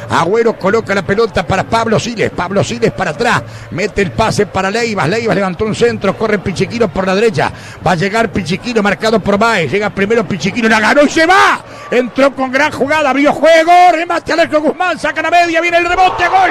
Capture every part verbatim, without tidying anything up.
Agüero coloca la pelota para Pablo Siles. Pablo Siles para atrás. Mete el pase para Leivas. Leivas levantó un centro. Corre Pichiquino por la derecha. Va a llegar Pichiquino marcado por Baez. Llega primero Pichiquino. La ganó y se va. Entró con gran jugada. Abrió juego. Remate al arco Guzmán. Saca la media. Viene el rebote. Gol.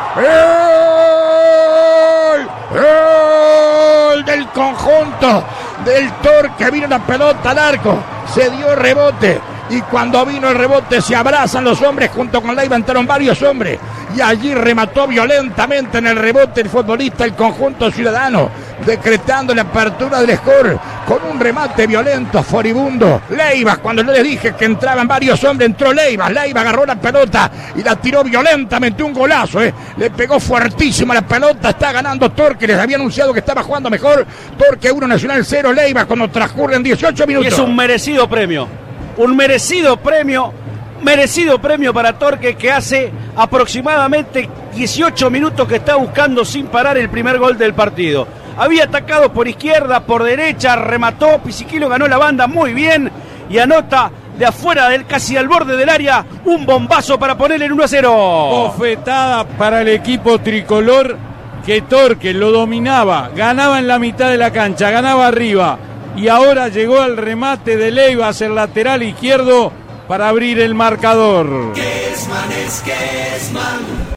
¡Gol! ¡Gol del conjunto del Torque! Vino la pelota al arco. Se dio rebote. Y cuando vino el rebote se abrazan los hombres, junto con Leiva entraron varios hombres y allí remató violentamente en el rebote el futbolista del conjunto ciudadano, decretando la apertura del score con un remate violento, furibundo. Leiva, cuando yo les dije que entraban varios hombres, entró Leiva. Leiva agarró la pelota y la tiró violentamente, un golazo, ¿eh? Le pegó fuertísimo la pelota, está ganando Torque, les había anunciado que estaba jugando mejor. Torque uno, Nacional cero, Leiva cuando transcurren dieciocho minutos. Y es un merecido premio. Un merecido premio, merecido premio para Torque, que hace aproximadamente dieciocho minutos que está buscando sin parar el primer gol del partido. Había atacado por izquierda, por derecha, remató, Pichiquino ganó la banda muy bien y anota de afuera, del casi al borde del área, un bombazo para ponerle el uno a cero. Bofetada para el equipo tricolor, que Torque lo dominaba, ganaba en la mitad de la cancha, ganaba arriba. Y ahora llegó el remate de Leiva hacia el lateral izquierdo para abrir el marcador. Kesman es Kesman.